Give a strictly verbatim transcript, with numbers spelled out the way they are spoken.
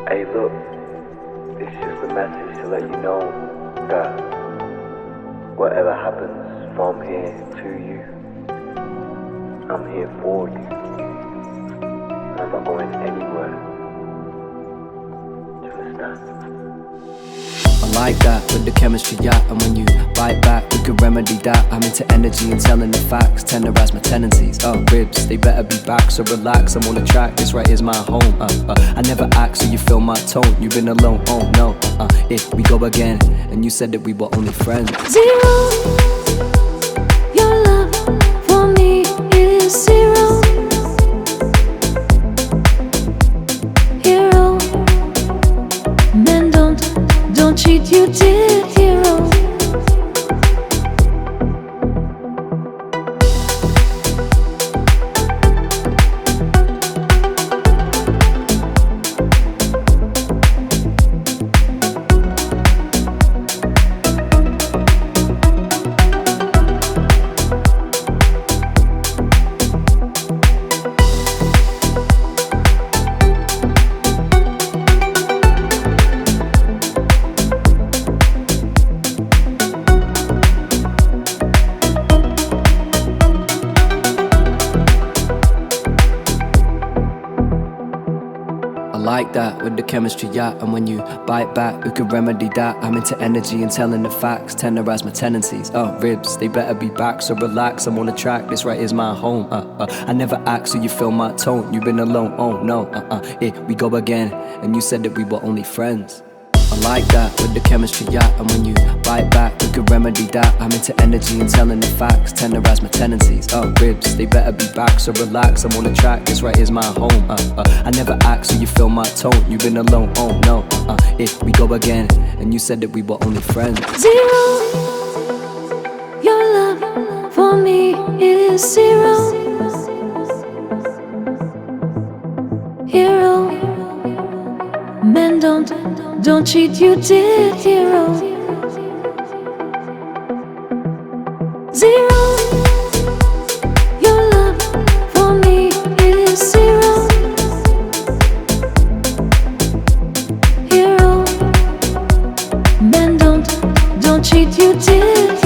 Hey look, it's just a message to let you know that whatever happens from here to you, I'm here for you. And I'm not going anywhere. Do you understand? I like that with the chemistry, yeah. And when you bite back, we can remedy that. I'm into energy and telling the facts, tenderize my tendencies. Oh, ribs, they better be back, so relax. I'm on the track, this right is my home. Uh, uh, I never asked, so you feel my tone. You've been alone, oh no. Uh, if we go again, and you said that we were only friends. Zero. Your love for me is zero. Hero. Men don't, don't cheat, you did, hero. I like that with the chemistry, yeah. And when you bite back, we can remedy that. I'm into energy and telling the facts, tenderize my tendencies. Oh, ribs, they better be back, so relax. I'm on the track, this right is my home. Uh, uh, I never asked, so you feel my tone. You've been alone, oh no. Uh, uh, if we go again, and you said that we were only friends. I like that with the chemistry, yeah. And when you bite back, we can remedy that. I'm into energy and telling the facts, tenderize my tendencies. Oh, ribs, they better be back, so relax. I'm on the track, this right is my home. Uh, uh, I never asked, so you feel my tone. You've been alone, oh no. Uh, uh, if we go again, and you said that we were only friends. Zero. Your love for me is zero. Hero. Men don't, don't cheat, you did, hero. Zero. Your love for me is zero. Hero. Men don't, don't cheat, you did.